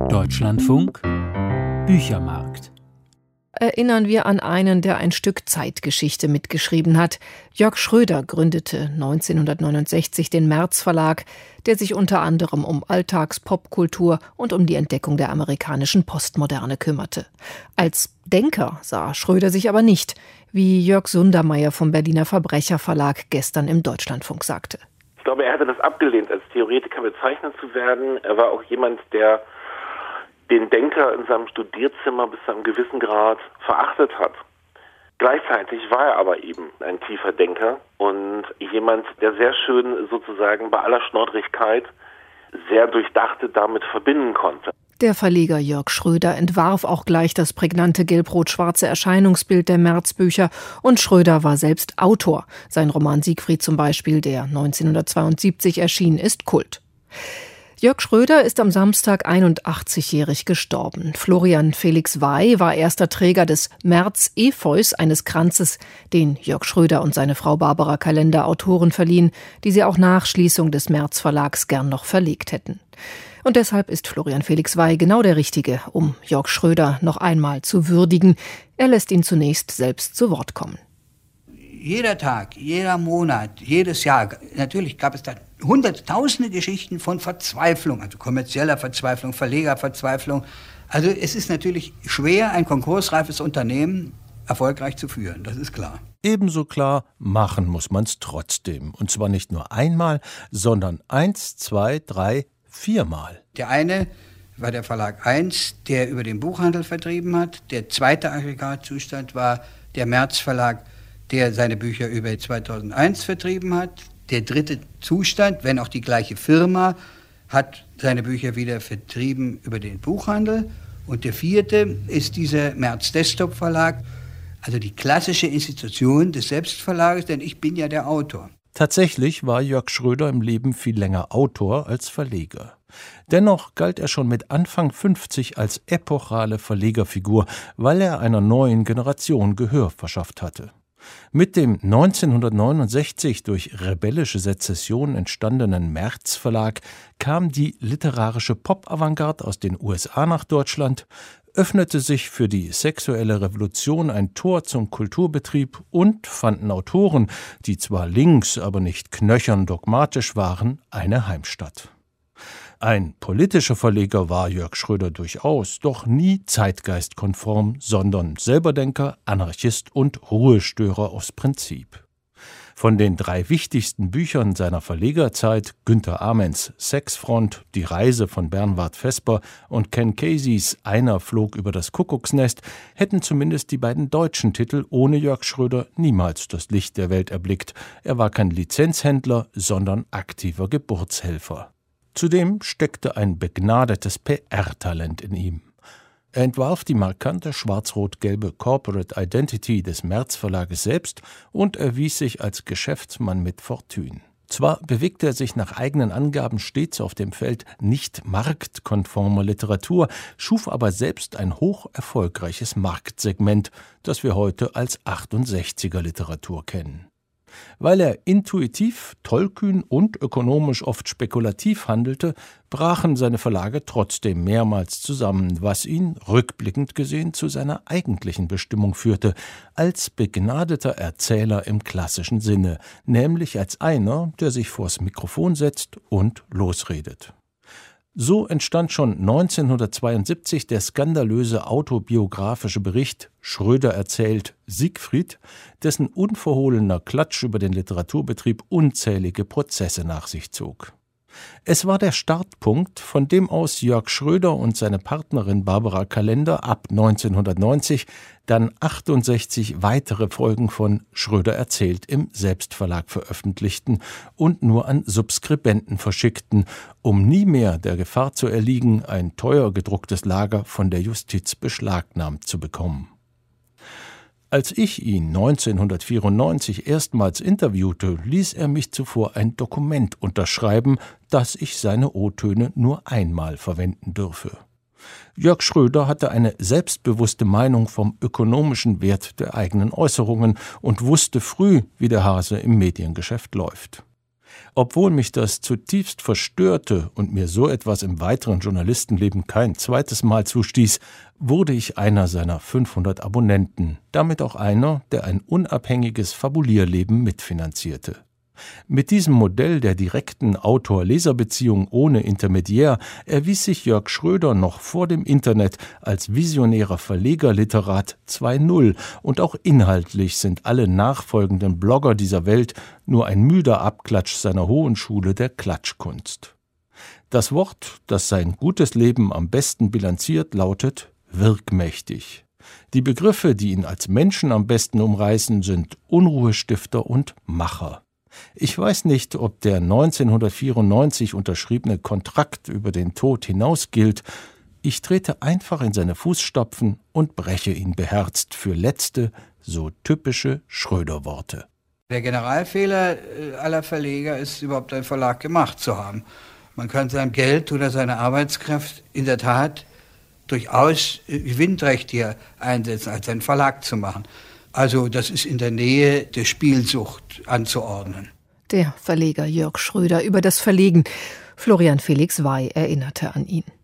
Deutschlandfunk Büchermarkt. Erinnern wir an einen, der ein Stück Zeitgeschichte mitgeschrieben hat. Jörg Schröder gründete 1969 den März Verlag, der sich unter anderem um Alltags-Popkultur und um die Entdeckung der amerikanischen Postmoderne kümmerte. Als Denker sah Schröder sich aber nicht, wie Jörg Sundermeier vom Berliner Verbrecherverlag gestern im Deutschlandfunk sagte. Ich glaube, er hatte das abgelehnt, als Theoretiker bezeichnet zu werden. Er war auch jemand, der den Denker in seinem Studierzimmer bis zu einem gewissen Grad verachtet hat. Gleichzeitig war er aber eben ein tiefer Denker und jemand, der sehr schön sozusagen bei aller Schnoddrigkeit sehr durchdachte damit verbinden konnte. Der Verleger Jörg Schröder entwarf auch gleich das prägnante gelb-rot-schwarze Erscheinungsbild der März-Bücher und Schröder war selbst Autor. Sein Roman Siegfried zum Beispiel, der 1972 erschienen ist, Kult. Jörg Schröder ist am Samstag 81-jährig gestorben. Florian Felix Wey war erster Träger des März-Efeus, eines Kranzes, den Jörg Schröder und seine Frau Barbara Kalender Autoren verliehen, die sie auch nach Schließung des März Verlags gern noch verlegt hätten. Und deshalb ist Florian Felix Wey genau der Richtige, um Jörg Schröder noch einmal zu würdigen. Er lässt ihn zunächst selbst zu Wort kommen. Jeder Tag, jeder Monat, jedes Jahr, natürlich gab es da hunderttausende Geschichten von Verzweiflung, also kommerzieller Verzweiflung, Verlegerverzweiflung. Also es ist natürlich schwer, ein konkursreifes Unternehmen erfolgreich zu führen, das ist klar. Ebenso klar, machen muss man's trotzdem. Und zwar nicht nur einmal, sondern 1, 2, 3, 4-mal. Der eine war der Verlag 1, der über den Buchhandel vertrieben hat. Der zweite Aggregatzustand war der März Verlag, der seine Bücher über 2001 vertrieben hat. Der dritte Zustand, wenn auch die gleiche Firma, hat seine Bücher wieder vertrieben über den Buchhandel. Und der vierte ist dieser März Desktop Verlag, also die klassische Institution des Selbstverlages, denn ich bin ja der Autor. Tatsächlich war Jörg Schröder im Leben viel länger Autor als Verleger. Dennoch galt er schon mit Anfang 50 als epochale Verlegerfigur, weil er einer neuen Generation Gehör verschafft hatte. Mit dem 1969 durch rebellische Sezession entstandenen März Verlag kam die literarische Pop-Avantgarde aus den USA nach Deutschland, öffnete sich für die sexuelle Revolution ein Tor zum Kulturbetrieb und fanden Autoren, die zwar links, aber nicht knöchern dogmatisch waren, eine Heimstatt. Ein politischer Verleger war Jörg Schröder durchaus, doch nie zeitgeistkonform, sondern Selberdenker, Anarchist und Ruhestörer aus Prinzip. Von den 3 wichtigsten Büchern seiner Verlegerzeit, Günter Amens Sexfront, Die Reise von Bernward Vesper und Ken Caseys Einer flog über das Kuckucksnest, hätten zumindest die beiden deutschen Titel ohne Jörg Schröder niemals das Licht der Welt erblickt. Er war kein Lizenzhändler, sondern aktiver Geburtshelfer. Zudem steckte ein begnadetes PR-Talent in ihm. Er entwarf die markante schwarz-rot-gelbe Corporate Identity des März Verlages selbst und erwies sich als Geschäftsmann mit Fortune. Zwar bewegte er sich nach eigenen Angaben stets auf dem Feld nicht marktkonformer Literatur, schuf aber selbst ein hoch erfolgreiches Marktsegment, das wir heute als 68er-Literatur kennen. Weil er intuitiv, tollkühn und ökonomisch oft spekulativ handelte, brachen seine Verlage trotzdem mehrmals zusammen, was ihn, rückblickend gesehen, zu seiner eigentlichen Bestimmung führte, als begnadeter Erzähler im klassischen Sinne, nämlich als einer, der sich vors Mikrofon setzt und losredet. So entstand schon 1972 der skandalöse autobiografische Bericht Schröder erzählt Siegfried, dessen unverhohlener Klatsch über den Literaturbetrieb unzählige Prozesse nach sich zog. Es war der Startpunkt, von dem aus Jörg Schröder und seine Partnerin Barbara Kalender ab 1990 dann 68 weitere Folgen von Schröder erzählt im Selbstverlag veröffentlichten und nur an Subskribenten verschickten, um nie mehr der Gefahr zu erliegen, ein teuer gedrucktes Lager von der Justiz beschlagnahmt zu bekommen. Als ich ihn 1994 erstmals interviewte, ließ er mich zuvor ein Dokument unterschreiben, dass ich seine O-Töne nur einmal verwenden dürfe. Jörg Schröder hatte eine selbstbewusste Meinung vom ökonomischen Wert der eigenen Äußerungen und wusste früh, wie der Hase im Mediengeschäft läuft. Obwohl mich das zutiefst verstörte und mir so etwas im weiteren Journalistenleben kein zweites Mal zustieß, wurde ich einer seiner 500 Abonnenten, damit auch einer, der ein unabhängiges Fabulierleben mitfinanzierte. Mit diesem Modell der direkten Autor-Leser-Beziehung ohne Intermediär erwies sich Jörg Schröder noch vor dem Internet als visionärer Verlegerliterat 2.0 und auch inhaltlich sind alle nachfolgenden Blogger dieser Welt nur ein müder Abklatsch seiner hohen Schule der Klatschkunst. Das Wort, das sein gutes Leben am besten bilanziert, lautet wirkmächtig. Die Begriffe, die ihn als Menschen am besten umreißen, sind Unruhestifter und Macher. Ich weiß nicht, ob der 1994 unterschriebene Kontrakt über den Tod hinaus gilt. Ich trete einfach in seine Fußstapfen und breche ihn beherzt für letzte, so typische Schröder-Worte. Der Generalfehler aller Verleger ist, überhaupt einen Verlag gemacht zu haben. Man kann sein Geld oder seine Arbeitskraft in der Tat durchaus gewinnträchtiger einsetzen, als einen Verlag zu machen. Also das ist in der Nähe der Spielsucht anzuordnen. Der Verleger Jörg Schröder über das Verlegen. Florian Felix Wey erinnerte an ihn.